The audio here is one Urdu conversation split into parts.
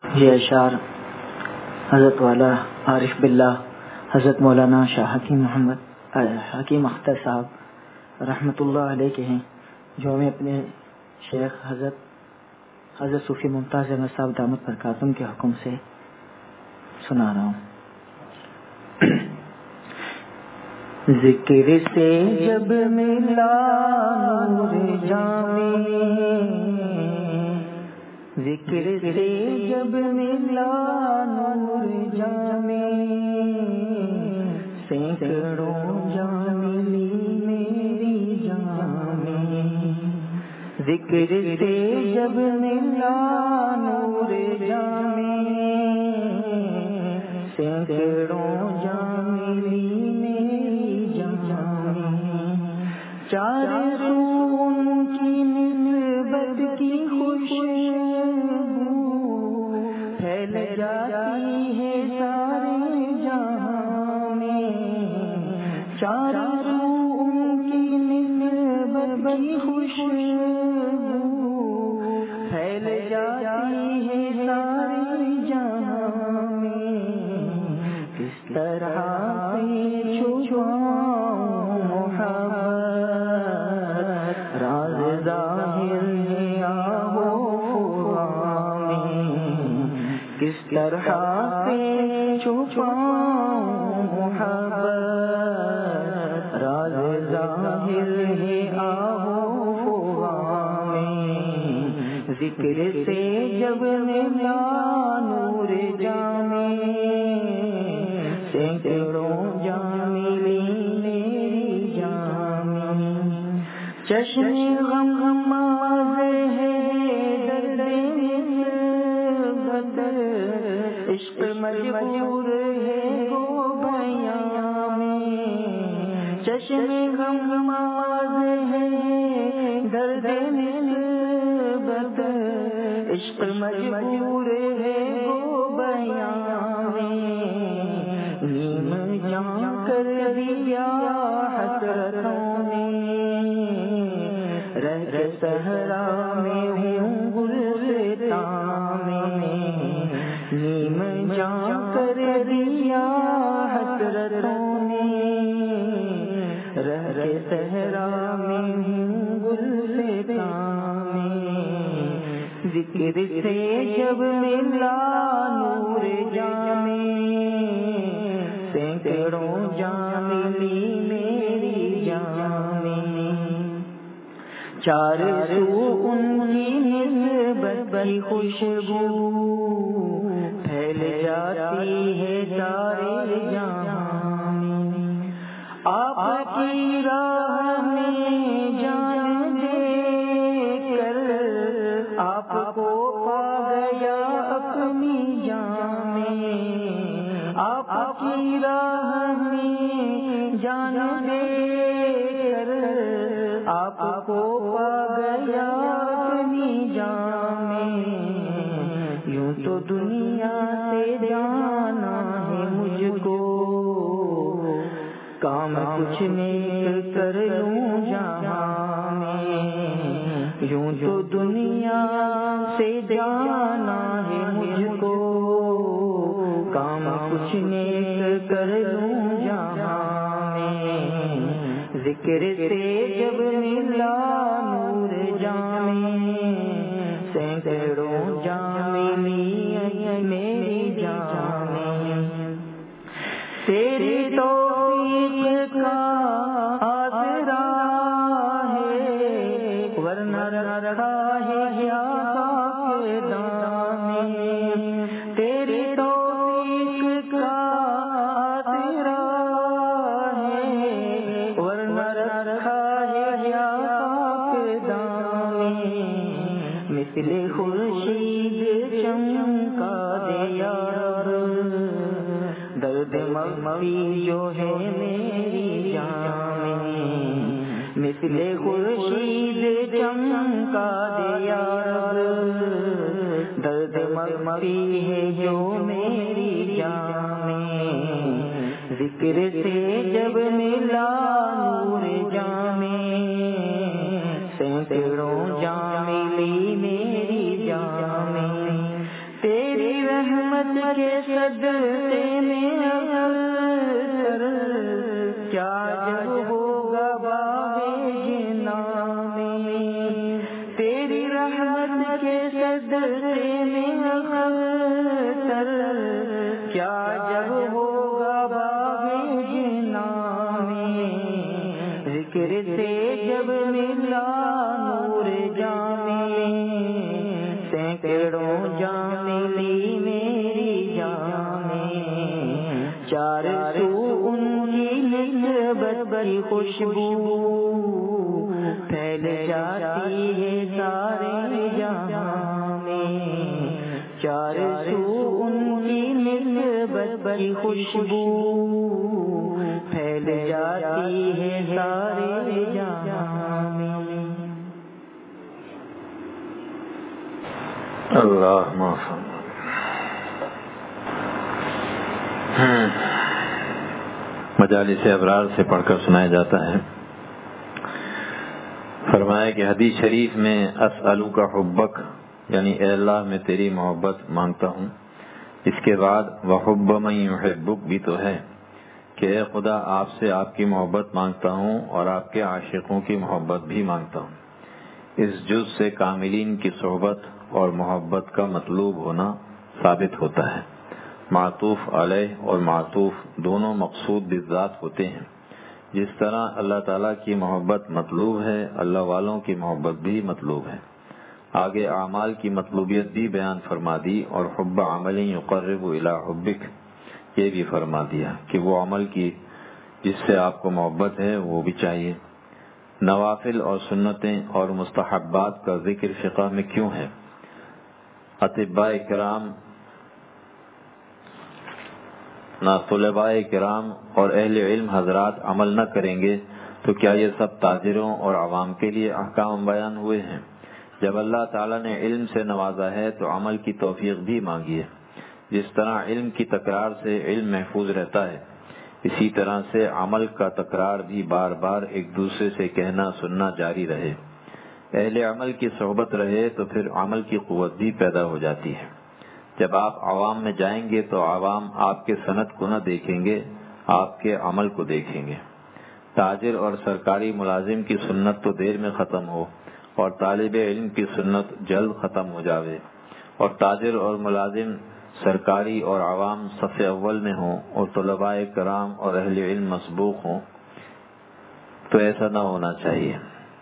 یہ اشعار حضرت والا عارف باللہ حضرت مولانا شاہ حکیم اختر صاحب رحمۃ اللہ علیہ کے ہیں، جو میں اپنے شیخ حضرت صوفی ممتاز احمد صاحب دامت برکاتہم کے حکم سے سنا رہا ہوں۔ ذکر سے جب ملا نور جامی، ذکر سے جب ملا نور جامی، سینکڑوں جام ملی میری جامی، ذکر سے جب ملا نور جامی، سینکڑوں جام ملی چار سو ان کی نسبت کی خوشبو پھیل جاتی ہے سارے جہاں میں، چار سو ان کی نسبت کی خوشبو پھیل جاتی ہے سارے جہاں میں، کس طرح سے چھپاؤں محبت کس طرح سے چھپاؤں محبت، راز ظاہر ہے آہو فغاں میں، ذکر سے جب ملا نور جامی، سینکڑوں جام ملی میری جامی، چشم غم غماز ہے درد نسبت، عشق مجبور ہے وہ بیاں میں، چشم غم غماز ہے درد نسبت، عشق مجبور ہے وہ بیاں میں، نیم جان کر دیا حسرتوں نے، رہ صحرا میں ہوں گلستان میں، نیم جان کر دیا حسرتوں نے، رہ صحرا میں ہوں گلستان میں، ذکر سے جب ملا نور جامی، سینکڑوں جام ملی میری جامی، چار سو ان کی نسبت کی خوشبو پھیل جاتی ہے سارے جہاں میں، آپ کی راہ میں جان دے کر آپ کو پا گیا اپنی جان میں، آپ کی راہ میں جان دے کر آپ کو پا گیا اپنی جان میں، یوں تو دنیا سے جانا ہے مجھ کو، کام کچھ نیک کر لوں جہاں میں، یوں تو دنیا سے جانا ہے مجھ کو، کام کچھ نیک کر لوں جہاں میں، ذکر سے جب ملا نور جامی، سینکڑوں جام ملی میری جامی، تیری توفیق کا آسرا ہے ورنہ رکھا ہے کیا کے دام میں، تیری توفیق کا آسرا ہے ورنہ رکھا ہے کیا کے دام میں، مثل خورشید چمکا دے یا رب، درد مغفی جو ہے میری جان میں، مثل خورشید چمکا دے یا رب، درد مغفی ہے جو میری جان میں، ذکر سے جب ملا نور جامی، سینکڑوں جام ملی میری جان میں، تیری رحمت کے صدقے میں اختر کیا جب ہوگا باغ جنان میں، تیری رحمت کے صدقے میں اختر کیا جب ہوگا باغ جنان میں، ذکر سے جب ملا نور جانے سینکڑوں جان لی میری جانیں، چار سو ان کی نسبت کی خوشبو پھیل جاتی ہے سارے جہاں میں، چار سو ان کی نسبت کی خوشبو پھیل جاتی ہے سارے جہاں میں۔ اللہ معاف۔ مجالس ابرار سے پڑھ کر سنایا جاتا ہے۔ فرمایا کہ حدیث شریف میں اسألوک حبک، یعنی اے اللہ میں تیری محبت مانگتا ہوں۔ اس کے بعد وحب من یحبک بھی تو ہے کہ اے خدا آپ سے آپ کی محبت مانگتا ہوں اور آپ کے عاشقوں کی محبت بھی مانگتا ہوں۔ اس جز سے کاملین کی صحبت اور محبت کا مطلوب ہونا ثابت ہوتا ہے۔ معطوف علیہ اور معطوف دونوں مقصود بالذات ہوتے ہیں۔ جس طرح اللہ تعالیٰ کی محبت مطلوب ہے، اللہ والوں کی محبت بھی مطلوب ہے۔ آگے اعمال کی مطلوبیت بھی بیان فرما دی اور حب عمل یقرب الی حبک یہ بھی فرما دیا کہ وہ عمل کی جس سے آپ کو محبت ہے وہ بھی چاہیے۔ نوافل اور سنتیں اور مستحبات کا ذکر فقہ میں کیوں ہے؟ اطباء کرام نہ طلباء کرام اور اہل علم حضرات عمل نہ کریں گے تو کیا یہ سب تاجروں اور عوام کے لیے احکام بیان ہوئے ہیں؟ جب اللہ تعالیٰ نے علم سے نوازا ہے تو عمل کی توفیق بھی مانگی ہے۔ جس طرح علم کی تکرار سے علم محفوظ رہتا ہے، اسی طرح سے عمل کا تکرار بھی بار بار ایک دوسرے سے کہنا سننا جاری رہے۔ اہل عمل کی صحبت رہے تو پھر عمل کی قوت بھی پیدا ہو جاتی ہے۔ جب آپ عوام میں جائیں گے تو عوام آپ کے صنعت کو نہ دیکھیں گے، آپ کے عمل کو دیکھیں گے۔ تاجر اور سرکاری ملازم کی سنت تو دیر میں ختم ہو اور طالب علم کی سنت جلد ختم ہو جاوے، اور تاجر اور ملازم سرکاری اور عوام صف اول میں ہوں اور طلباء کرام اور اہل علم مسبوق ہوں، تو ایسا نہ ہونا چاہیے۔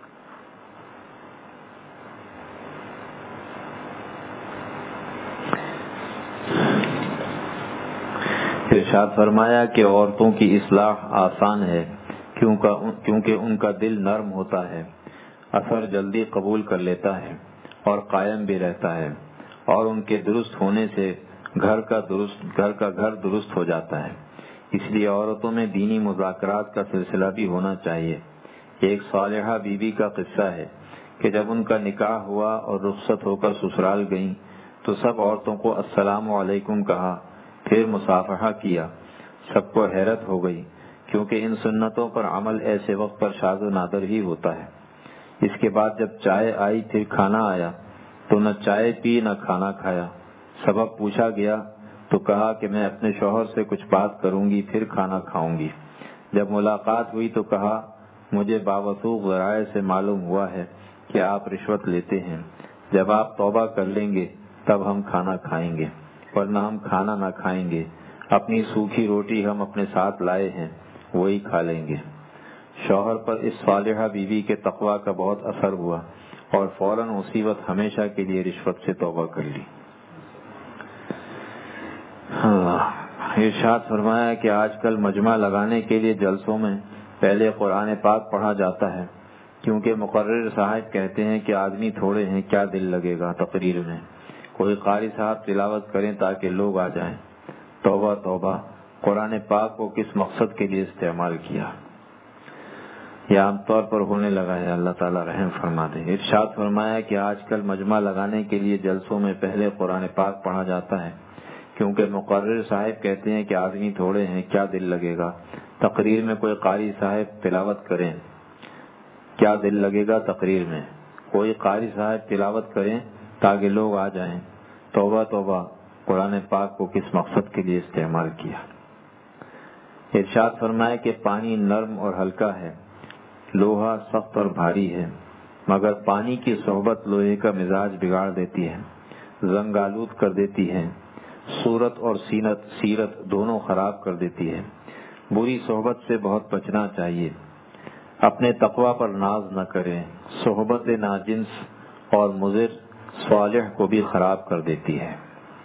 ارشاد فرمایا کہ عورتوں کی اصلاح آسان ہے کیونکہ ان کا دل نرم ہوتا ہے، اثر جلدی قبول کر لیتا ہے اور قائم بھی رہتا ہے، اور ان کے درست ہونے سے گھر کا گھر درست ہو جاتا ہے۔ اس لیے عورتوں میں دینی مذاکرات کا سلسلہ بھی ہونا چاہیے۔ ایک صالحہ بیوی کا قصہ ہے کہ جب ان کا نکاح ہوا اور رخصت ہو کر سسرال گئیں تو سب عورتوں کو السلام علیکم کہا، پھر مصافحہ کیا۔ سب کو حیرت ہو گئی کیونکہ ان سنتوں پر عمل ایسے وقت پر شاذ و نادر ہی ہوتا ہے۔ اس کے بعد جب چائے آئی پھر کھانا آیا تو نہ چائے پی نہ کھانا کھایا۔ سبب پوچھا گیا تو کہا کہ میں اپنے شوہر سے کچھ بات کروں گی پھر کھانا کھاؤں گی۔ جب ملاقات ہوئی تو کہا مجھے باوثوق ذرائع سے معلوم ہوا ہے کہ آپ رشوت لیتے ہیں، جب آپ توبہ کر لیں گے تب ہم کھانا کھائیں گے، ورنہ ہم کھانا نہ کھائیں گے۔ اپنی سوکھی روٹی ہم اپنے ساتھ لائے ہیں وہی کھا لیں گے۔ شوہر پر اس صالحہ بیوی کے تقویٰ کا بہت اثر ہوا اور فوراً اسی وقت ہمیشہ کے لیے رشوت سے توبہ کر لی۔ ارشاد فرمایا کہ آج کل مجمع لگانے کے لیے جلسوں میں پہلے قرآن پاک پڑھا جاتا ہے کیونکہ مقرر صاحب کہتے ہیں کہ آدمی تھوڑے ہیں، کیا دل لگے گا تقریر میں، کوئی قاری صاحب تلاوت کریں تاکہ لوگ آ جائیں۔ توبہ توبہ، قرآن پاک کو کس مقصد کے لیے استعمال کیا؟ یہ عام طور پر ہونے لگا ہے، اللہ تعالیٰ رحم فرما دے۔ ارشاد فرمایا کہ آج کل مجمع لگانے کے لیے جلسوں میں پہلے قرآن پاک پڑھا جاتا ہے کیونکہ مقرر صاحب کہتے ہیں کہ آدمی تھوڑے ہیں، کیا دل لگے گا۔ تقریر میں کوئی قاری صاحب تلاوت کریں، کیا دل لگے گا تقریر میں؟ کوئی قاری صاحب تلاوت کریں تاکہ لوگ آ جائیں۔ توبہ توبہ، قرآن پاک کو کس مقصد کے لیے استعمال کیا۔ ارشاد فرمایا کہ پانی نرم اور ہلکا ہے، لوہا سخت اور بھاری ہے، مگر پانی کی صحبت لوہے کا مزاج بگاڑ دیتی ہے، زنگ آلود کر دیتی ہے، صورت اور سیرت دونوں خراب کر دیتی ہے۔ بری صحبت سے بہت بچنا چاہیے۔ اپنے تقوی پر ناز نہ کریں، صحبت ناجنس اور مضر صالح کو بھی خراب کر دیتی ہے۔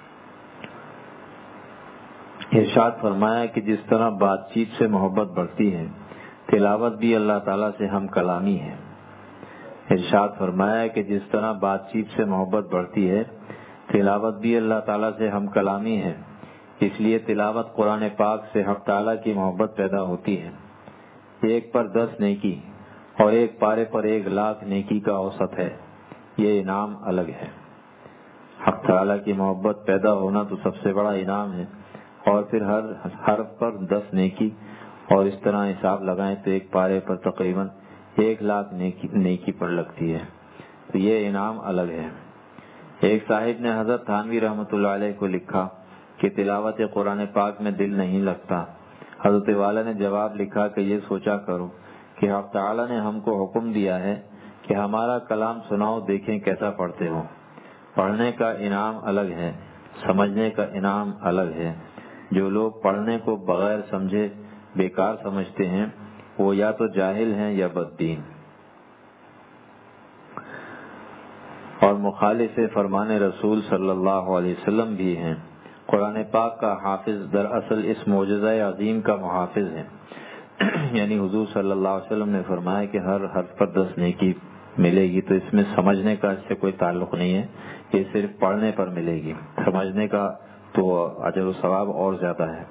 ارشاد فرمایا کہ جس طرح بات چیت سے محبت بڑھتی ہے، تلاوت بھی اللہ تعالیٰ سے ہم کلامی ہے۔ ارشاد فرمایا کہ جس طرح بات چیت سے محبت بڑھتی ہے، تلاوت بھی اللہ تعالیٰ سے ہم کلامی ہے۔ اس لیے تلاوت قرآن پاک سے حق تعالیٰ کی محبت پیدا ہوتی ہے۔ 1 پر 10 نیکی اور 1 پارے پر 1,00,000 نیکی کا اوسط ہے۔ یہ انعام الگ ہے۔ حق تعالیٰ کی محبت پیدا ہونا تو سب سے بڑا انعام ہے، اور پھر ہر حرف پر 10 نیکی، اور اس طرح حساب لگائیں تو 1 پارے پر تقریباً 1,00,000 نیکی پر لگتی ہے، تو یہ انعام الگ ہے۔ ایک صاحب نے حضرت تھانوی رحمۃ اللہ علیہ کو لکھا کہ تلاوت قرآن پاک میں دل نہیں لگتا۔ حضرت والا نے جواب لکھا کہ یہ سوچا کرو کہ حق تعالیٰ نے ہم کو حکم دیا ہے کہ ہمارا کلام سناؤ، دیکھیں کیسا پڑھتے ہو۔ پڑھنے کا انعام الگ ہے، سمجھنے کا انعام الگ ہے۔ جو لوگ پڑھنے کو بغیر سمجھے بیکار سمجھتے ہیں، وہ یا تو جاہل ہیں یا بددین اور مخالف فرمان رسول صلی اللہ علیہ وسلم بھی ہیں۔ قرآن پاک کا حافظ دراصل اس معجزہ عظیم کا محافظ ہے، یعنی حضور صلی اللہ علیہ وسلم نے فرمایا کہ ہر حرف پر 10 نیکی ملے گی، تو اس میں سمجھنے کا اس سے کوئی تعلق نہیں ہے، یہ صرف پڑھنے پر ملے گی، سمجھنے کا تو اجر و ثواب اور زیادہ ہے۔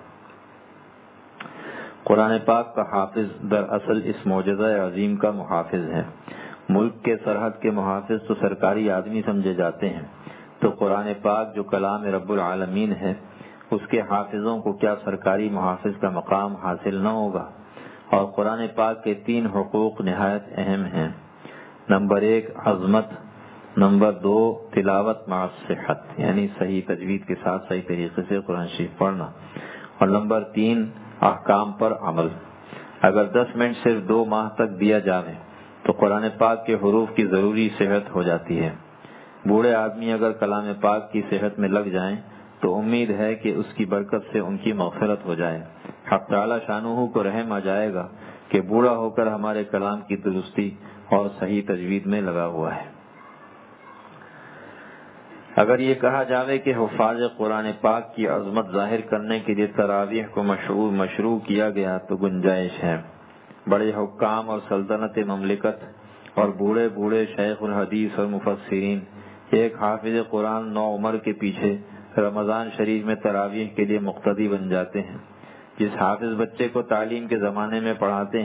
قرآن پاک کا حافظ دراصل اس معجزہ عظیم کا محافظ ہے۔ ملک کے سرحد کے محافظ تو سرکاری آدمی سمجھے جاتے ہیں، تو قرآن پاک جو کلام رب العالمین ہے، اس کے حافظوں کو کیا سرکاری محافظ کا مقام حاصل نہ ہوگا؟ اور قرآن پاک کے 3 حقوق نہایت اہم ہیں۔ نمبر 1 عظمت، نمبر 2 تلاوت مع صحت، یعنی صحیح تجوید کے ساتھ صحیح طریقے سے قرآن شریف پڑھنا، اور نمبر 3 احکام پر عمل۔ اگر 10 منٹ صرف 2 ماہ تک دیا جائے تو قرآن پاک کے حروف کی ضروری صحت ہو جاتی ہے۔ بوڑھے آدمی اگر کلام پاک کی صحت میں لگ جائیں تو امید ہے کہ اس کی برکت سے ان کی مغفرت ہو جائے۔ حق تعالی شانہ کو رحم آ جائے گا کہ بوڑھا ہو کر ہمارے کلام کی درستی اور صحیح تجوید میں لگا ہوا ہے۔ اگر یہ کہا جاوے کہ حفاظ قرآن پاک کی عظمت ظاہر کرنے کے لیے تراویح کو مشروع کیا گیا تو گنجائش ہے۔ بڑے حکام اور سلطنت مملکت اور بوڑھے بوڑھے شیخ الحدیث اور مفسرین ایک حافظ قرآن نوعمر کے پیچھے رمضان شریف میں تراویح کے لیے مقتدی بن جاتے ہیں۔ جس حافظ بچے کو تعلیم کے زمانے میں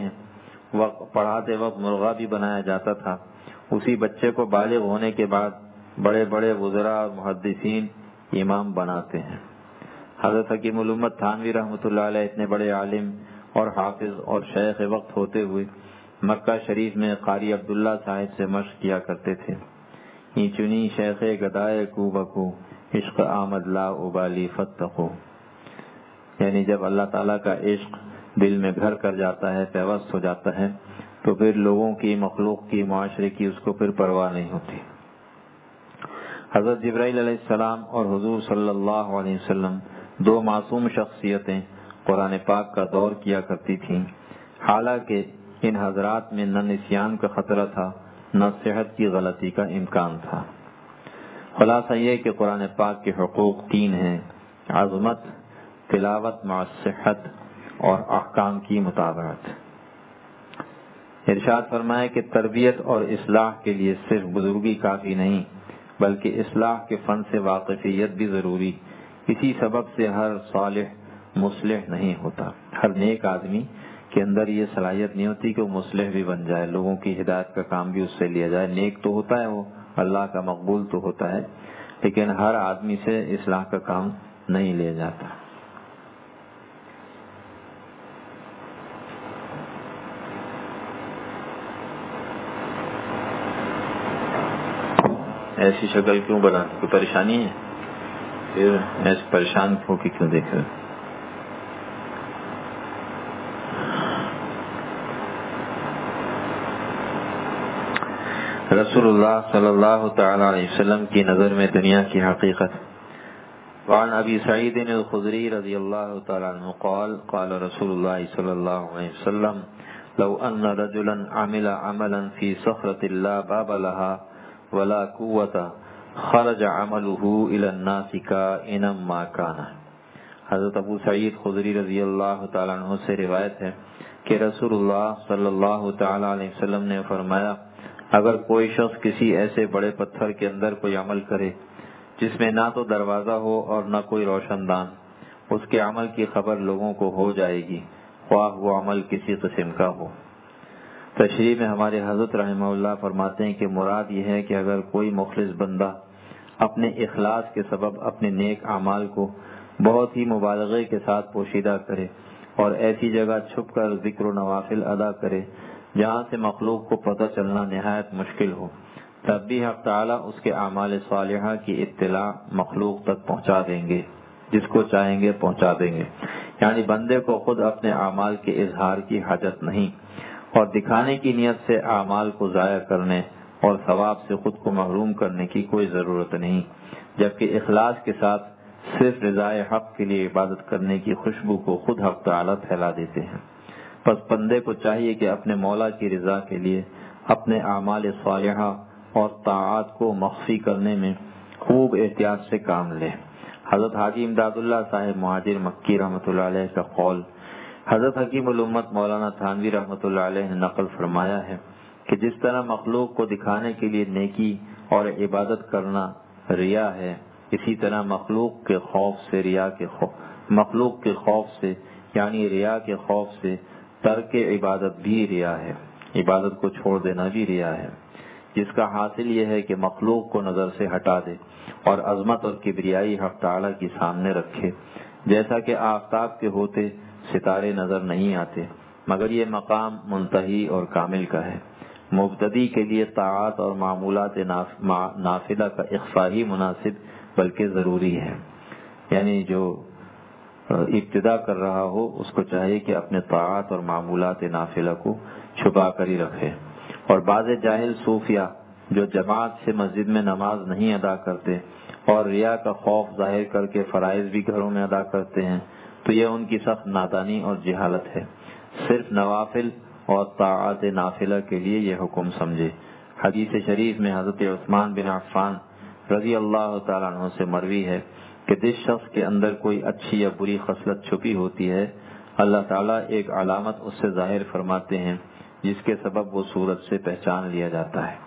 پڑھاتے وقت مرغا بھی بنایا جاتا تھا، اسی بچے کو بالغ ہونے کے بعد بڑے بڑے وزراء اور محدثین امام بناتے ہیں۔ حضرت حکیم الامت تھانوی رحمۃ اللہ علیہ اتنے بڑے عالم اور حافظ اور شیخ وقت ہوتے ہوئے مکہ شریف میں قاری عبداللہ صاحب سے مشق کیا کرتے تھے۔ چنی شیخ گدائے کو بکو عشق آمد لا ابالی فتقو، یعنی جب اللہ تعالیٰ کا عشق دل میں گھر کر جاتا ہے، پیوست ہو جاتا ہے، تو پھر لوگوں کی، مخلوق کی، معاشرے کی اس کو پھر پرواہ نہیں ہوتی۔ حضرت جبرائیل علیہ السلام اور حضور صلی اللہ علیہ وسلم 2 معصوم شخصیتیں قرآن پاک کا دور کیا کرتی تھیں، حالانکہ ان حضرات میں نہ نسیان کا خطرہ تھا، نہ صحت کی غلطی کا امکان تھا۔ خلاصہ یہ کہ قرآن پاک کے حقوق 3 ہیں: عظمت، تلاوت مع صحت اور احکام کی مطابقت۔ ارشاد فرمائے کہ تربیت اور اصلاح کے لیے صرف بزرگی کافی نہیں، بلکہ اصلاح کے فن سے واقفیت بھی ضروری۔ اسی سبب سے ہر صالح مصلح نہیں ہوتا، ہر نیک آدمی کے اندر یہ صلاحیت نہیں ہوتی کہ وہ مصلح بھی بن جائے، لوگوں کی ہدایت کا کام بھی اس سے لیا جائے۔ نیک تو ہوتا ہے، وہ اللہ کا مقبول تو ہوتا ہے، لیکن ہر آدمی سے اصلاح کا کام نہیں لیا جاتا۔ ایسی شکل کیوں بناتی؟ کوئی پریشانی ہے؟ پھر میں پریشان ہو کے کیوں دیکھ رہا ہوں؟ رسول اللہ صلی اللہ تعالی علیہ وسلم کی نظر میں دنیا کی حقیقت۔ وعن ابی سعید الخدری رضی اللہ تعالی عنہ قال قال رسول اللہ صلی اللہ علیہ وسلم لو ان رجلا عمل عملا في صخرة لا باب لها ولا قوة خرج عمله الى الناس كائنا ما كان۔ حضرت ابو سعید خدری رضی اللہ تعالی عنہ سے روایت ہے کہ رسول اللہ صلی اللہ تعالی علیہ وسلم نے فرمایا اگر کوئی شخص کسی ایسے بڑے پتھر کے اندر کوئی عمل کرے جس میں نہ تو دروازہ ہو اور نہ کوئی روشن دان، اس کے عمل کی خبر لوگوں کو ہو جائے گی، خواہ وہ عمل کسی قسم کا ہو۔ تشریح میں ہمارے حضرت رحمہ اللہ فرماتے ہیں کہ مراد یہ ہے کہ اگر کوئی مخلص بندہ اپنے اخلاص کے سبب اپنے نیک اعمال کو بہت ہی مبالغے کے ساتھ پوشیدہ کرے اور ایسی جگہ چھپ کر ذکر و نوافل ادا کرے جہاں سے مخلوق کو پتہ چلنا نہایت مشکل ہو، تب بھی حق تعالیٰ اس کے اعمال صالحہ کی اطلاع مخلوق تک پہنچا دیں گے، جس کو چاہیں گے پہنچا دیں گے۔ یعنی بندے کو خود اپنے اعمال کے اظہار کی حاجت نہیں اور دکھانے کی نیت سے اعمال کو ضائع کرنے اور ثواب سے خود کو محروم کرنے کی کوئی ضرورت نہیں، جبکہ اخلاص کے ساتھ صرف رضائے حق کے لیے عبادت کرنے کی خوشبو کو خود حق تعالیٰ پھیلا دیتے ہیں۔ پس بندے کو چاہیے کہ اپنے مولا کی رضا کے لیے اپنے اعمال صالحہ اور طاعات کو مخفی کرنے میں خوب احتیاط سے کام لے۔ حضرت حاجی امداد اللہ صاحب مہاجر مکی رحمۃ اللہ علیہ کا قول حضرت حکیم الامت مولانا تھانوی رحمۃ اللہ علیہ نے نقل فرمایا ہے کہ جس طرح مخلوق کو دکھانے کے لیے نیکی اور عبادت کرنا ریا ہے، اسی طرح مخلوق کے خوف سے یعنی ریا کے خوف سے ترک عبادت بھی ریا ہے، عبادت کو چھوڑ دینا بھی ریا ہے، جس کا حاصل یہ ہے کہ مخلوق کو نظر سے ہٹا دے اور عظمت اور کبریائی حق تعالیٰ کی سامنے رکھے۔ جیسا کہ آفتاب کے ہوتے ستارے نظر نہیں آتے، مگر یہ مقام منتہی اور کامل کا ہے۔ مبتدی کے لیے طاعات اور معمولات نافلہ کا اخفا ہی مناسب بلکہ ضروری ہے، یعنی جو ابتدا کر رہا ہو اس کو چاہیے کہ اپنے طاعات اور معمولات نافلہ کو چھپا کر ہی رکھے۔ اور بعض جاہل صوفیہ جو جماعت سے مسجد میں نماز نہیں ادا کرتے اور ریا کا خوف ظاہر کر کے فرائض بھی گھروں میں ادا کرتے ہیں، تو یہ ان کی سخت نادانی اور جہالت ہے۔ صرف نوافل اور طاعات نافلہ کے لیے یہ حکم سمجھے۔ حدیث شریف میں حضرت عثمان بن عفان رضی اللہ تعالیٰ عنہ سے مروی ہے کہ جس شخص کے اندر کوئی اچھی یا بری خصلت چھپی ہوتی ہے، اللہ تعالیٰ ایک علامت اس سے ظاہر فرماتے ہیں جس کے سبب وہ صورت سے پہچان لیا جاتا ہے۔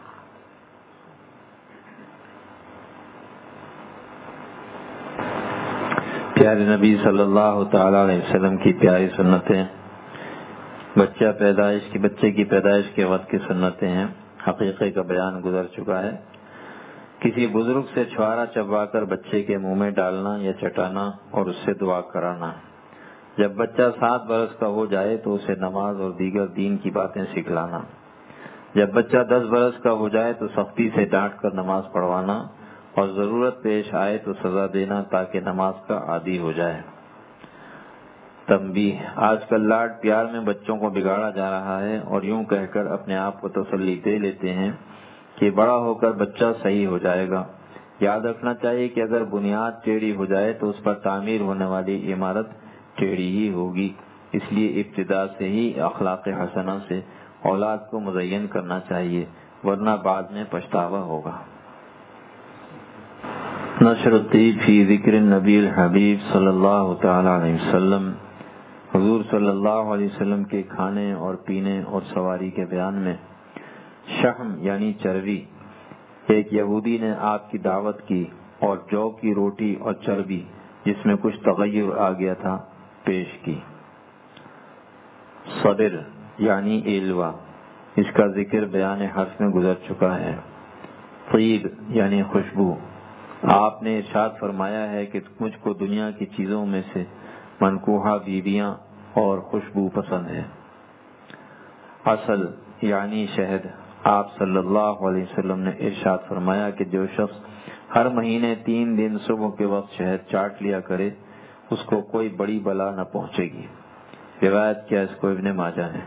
پیارے نبی صلی اللہ تعالیٰ علیہ وسلم کی پیاری سنتیں، بچے کی پیدائش کے وقت کی سنتیں ہیں۔ حقیقے کا بیان گزر چکا ہے۔ کسی بزرگ سے چھوارا چبوا کر بچے کے منہ میں ڈالنا یا چٹانا اور اس سے دعا کرانا۔ جب بچہ 7 برس کا ہو جائے تو اسے نماز اور دیگر دین کی باتیں سکھلانا۔ جب بچہ 10 برس کا ہو جائے تو سختی سے ڈانٹ کر نماز پڑھوانا اور ضرورت پیش آئے تو سزا دینا تاکہ نماز کا عادی ہو جائے۔ تنبیہ: آج کل لاڈ پیار میں بچوں کو بگاڑا جا رہا ہے اور یوں کہہ کر اپنے آپ کو تسلی دے لیتے ہیں کہ بڑا ہو کر بچہ صحیح ہو جائے گا۔ یاد رکھنا چاہیے کہ اگر بنیاد ٹیڑھی ہو جائے تو اس پر تعمیر ہونے والی عمارت ٹیڑھی ہی ہوگی۔ اس لیے ابتدا سے ہی اخلاق حسنہ سے اولاد کو مزین کرنا چاہیے، ورنہ بعد میں پچھتاوا ہوگا۔ نشر الطیب فی ذکر النبی الحبیب صلی اللہ تعالی علیہ وسلم۔ حضور صلی اللہ علیہ وسلم کے کھانے اور پینے اور سواری کے بیان میں شحم یعنی چربی، ایک یہودی نے آپ کی دعوت کی اور جو کی روٹی اور چربی جس میں کچھ تغیر آ گیا تھا پیش کی۔ صبر یعنی ایلوا، اس کا ذکر بیان حرف میں گزر چکا ہے۔ طیب یعنی خوشبو، آپ نے ارشاد فرمایا ہے کہ مجھ کو دنیا کی چیزوں میں سے منکوحہ بیویاں اور خوشبو پسند ہے۔ عسل یعنی شہد، آپ صلی اللہ علیہ وسلم نے ارشاد فرمایا کہ جو شخص ہر مہینے 3 دن صبح کے وقت شہد چاٹ لیا کرے، اس کو کوئی بڑی بلا نہ پہنچے گی۔ روایت کیا اس کو ابن ماجہ نے۔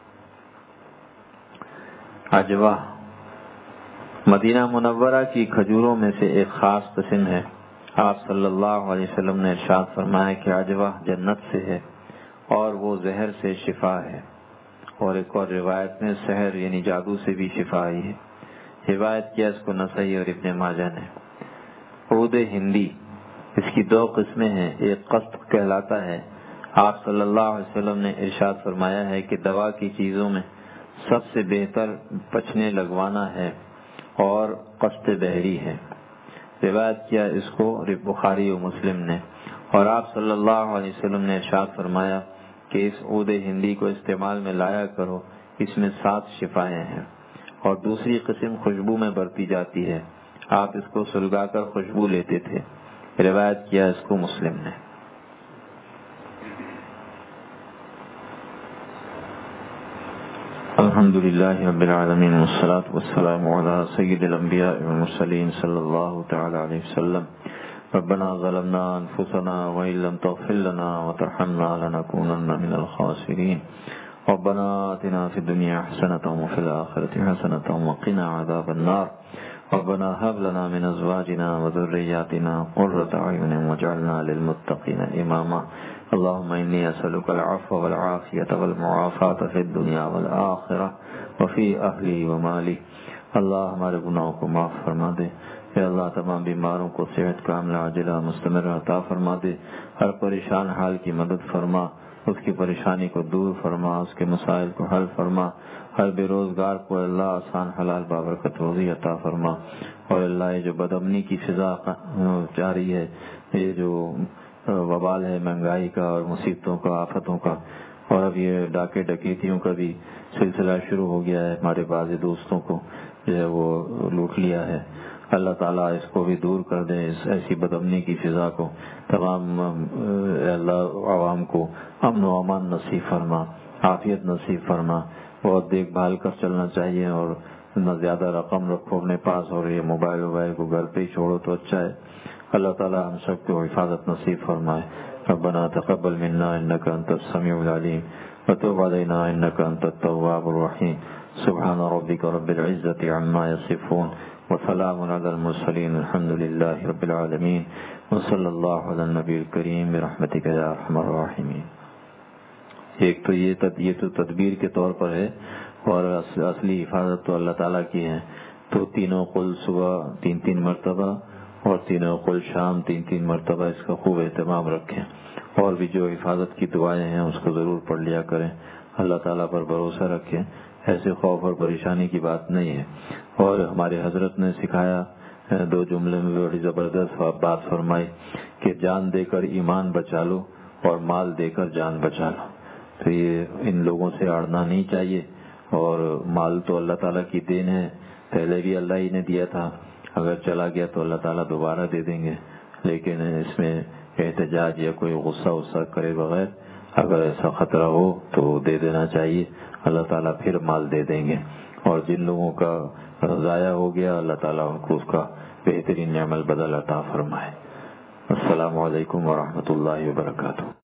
عجوہ مدینہ منورہ کی کھجوروں میں سے ایک خاص قسم ہے۔ آپ صلی اللہ علیہ وسلم نے ارشاد فرمایا کہ عجوہ جنت سے ہے اور وہ زہر سے شفا ہے، اور ایک اور روایت میں سحر یعنی جادو سے بھی شفا آئی ہے۔ روایت کیا اس کو نسائی اور ابن ماجہ نے۔ عود ہندی، اس کی 2 قسمیں ہیں، ایک قسط کہلاتا ہے۔ آپ صلی اللہ علیہ وسلم نے ارشاد فرمایا ہے کہ دوا کی چیزوں میں سب سے بہتر پچنے لگوانا ہے اور قسط بحری ہے۔ روایت کیا اس کو بخاری و مسلم نے۔ اور آپ صلی اللہ علیہ وسلم نے ارشاد فرمایا کہ اس عود ہندی کو استعمال میں لایا کرو، اس میں 7 شفائیں ہیں۔ اور دوسری قسم خوشبو میں برتی جاتی ہے، آپ اس کو سلگا کر خوشبو لیتے تھے۔ روایت کیا اس کو مسلم نے۔ الحمدللہ رب العالمین والصلاة والسلام علی سید الانبیاء والمرسلین صلی اللہ تعالی علیہ وسلم۔ ربنا ظلمنا انفسنا وان لم تغفر لنا وترحمنا لنکونن من الخاسرین۔ ربنا آتنا فی الدنیا حسنة وفی الآخرة حسنة وقنا عذاب النار۔ ربنا هب لنا من ازواجنا وذرياتنا قرة اعین واجعلنا للمتقین اماما۔ اللهم انی اسألک العفو والعافیة والمعافاة فی الدنیا والآخرة وفی اہلی ومالی۔ اللہ ہمارے گناہوں کو معاف فرما دے۔ اے اللہ تمام بیماروں کو صحت کاملہ عاجلہ مستمر عطا فرما دے۔ ہر پریشان حال کی مدد فرما، اس کی پریشانی کو دور فرما، اس کے مسائل کو حل فرما۔ ہر بے روزگار کو اللہ آسان حلال بابرکت روزی عطا فرما۔ اور اللہ یہ جو بدامنی کی فضا جاری ہے، یہ جو وبال ہے مہنگائی کا اور مصیبتوں کا، آفتوں کا، اور اب یہ ڈاکے ڈکیتیوں کا بھی سلسلہ شروع ہو گیا ہے، ہمارے بعض دوستوں کو جو ہے وہ لوٹ لیا ہے، اللہ تعالیٰ اس کو بھی دور کر دے، اس ایسی بدامنی کی فضا کو، تمام اللہ عوام کو امن و امان نصیب فرما، عافیت نصیب فرما۔ بہت دیکھ بھال کر چلنا چاہیے، اور نہ زیادہ رقم رکھو اپنے پاس، اور یہ موبائل کو گھر پہ ہی چھوڑو تو اچھا ہے۔ اللہ تعالیٰ ہم سب کو حفاظت نصیب فرمائے۔ ربنا تقبل منا انك انت السميع العليم وتب علينا انك انت التواب الرحيم۔ سبحان ربك رب العزة عما يصفون وسلام على المرسلين الحمد لله رب العالمين وصلى الله على النبي الكريم برحمتك يا ارحم الراحمين۔ ایک تو یہ تو تدبیر کے طور پر ہے، اور اصلی حفاظت تو اللہ تعالیٰ کی ہے۔ تو تینوں قل صبح 3 مرتبہ اور تینوں قل شام 3 مرتبہ اس کا خوب اہتمام رکھیں، اور بھی جو حفاظت کی دعائیں ہیں اس کو ضرور پڑھ لیا کریں۔ اللہ تعالیٰ پر بھروسہ رکھیں، ایسے خوف اور پریشانی کی بات نہیں ہے۔ اور ہمارے حضرت نے سکھایا 2 جملے میں بڑی زبردست بات فرمائی کہ جان دے کر ایمان بچا لو اور مال دے کر جان بچا لو۔ تو یہ ان لوگوں سے اڑنا نہیں چاہیے، اور مال تو اللہ تعالیٰ کی دین ہے، پہلے بھی اللہ ہی نے دیا تھا، اگر چلا گیا تو اللہ تعالیٰ دوبارہ دے دیں گے، لیکن اس میں احتجاج یا کوئی غصہ کرے بغیر اگر ایسا خطرہ ہو تو دے دینا چاہیے، اللہ تعالیٰ پھر مال دے دیں گے۔ اور جن لوگوں کا ضائع ہو گیا اللہ تعالیٰ ان کو اس کا بہترین عمل بدل عطا فرمائے۔ السلام علیکم ورحمۃ اللہ وبرکاتہ۔